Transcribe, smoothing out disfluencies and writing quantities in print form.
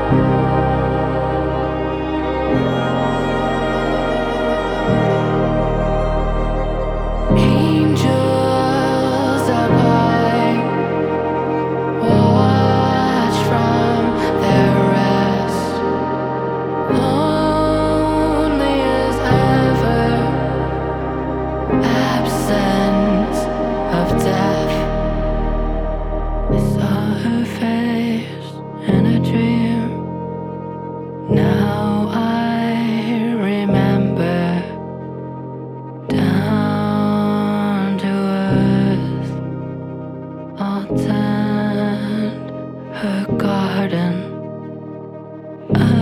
Angels abide, watch from their rest, lonely as ever, absence of death. I saw her face in a dream. Now I remember, down to earth, all tend her garden.